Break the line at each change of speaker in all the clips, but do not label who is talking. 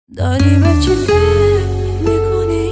داری به چی فکر میکنی؟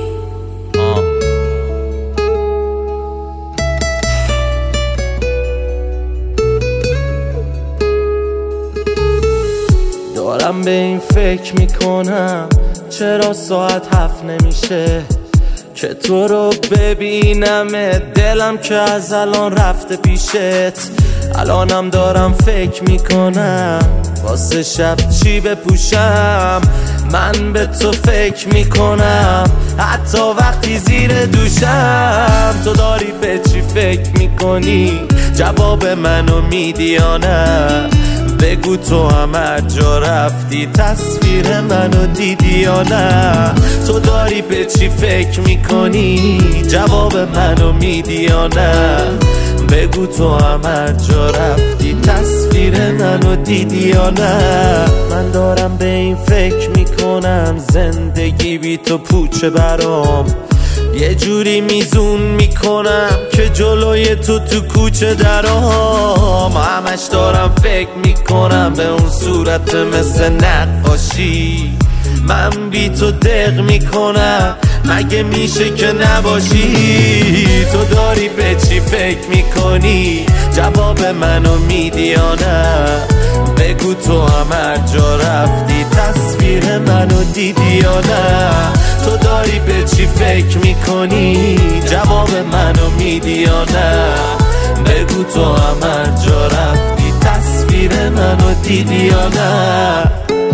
دارم به این فکر میکنم چرا ساعت 7 نمیشه که تو رو ببینم. دلم که از الان رفته پیشت، الانم دارم فکر میکنم واسه شب چی بپوشم. من به تو فکر میکنم حتی وقتی زیر دوشم. تو داری به چی فکر میکنی؟ جواب منو میدی یا نه؟ بگو تو هم هر جا رفتی تصویر منو دیدی یا نه؟ تو داری به چی فکر میکنی؟ جواب منو میدی یا نه؟ بگو تو هم هر جا رفتی تصویر منو دیدی یا نه؟ من دارم به این فکر میکنم زندگی بی تو پوچه برام. یه جوری میزون میکنم که جلوی تو کوچه درام. همش دارم فکر میکنم به اون صورت مثل نقاشی. من بی تو دق میکنم مگه میشه که نباشی؟ تو داری به چی فکر میکنی؟ جواب منو میدی یا نه؟ بگو تو هم هر جا رفتی تصویر منو دیدی یا نه؟ تو داری به چی فکر میکنی؟ جواب منو میدی یا نه؟ بگو تو هم هر جا رفتی تصویر منو دیدی یا نه؟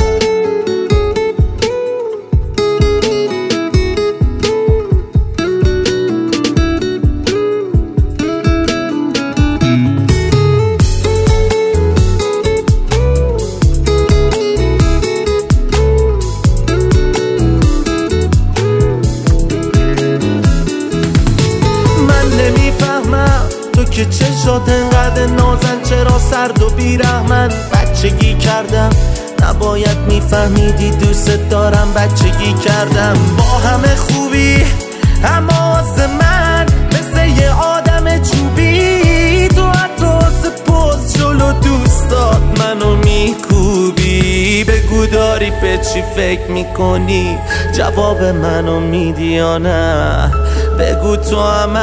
تو که چشات انقدر نازن، چرا سرد و بیرحمن؟ بچگی کردم نباید میفهمیدی دوست دارم. بچگی کردم با همه خوبی اما واسه من مثل یه آدم چوبی. تو حتی واسه پوز جلو دوستات منو میکوبی. بگو داری به چی فکر میکنی؟ جواب منو میدی یا نه؟ بگو تو هم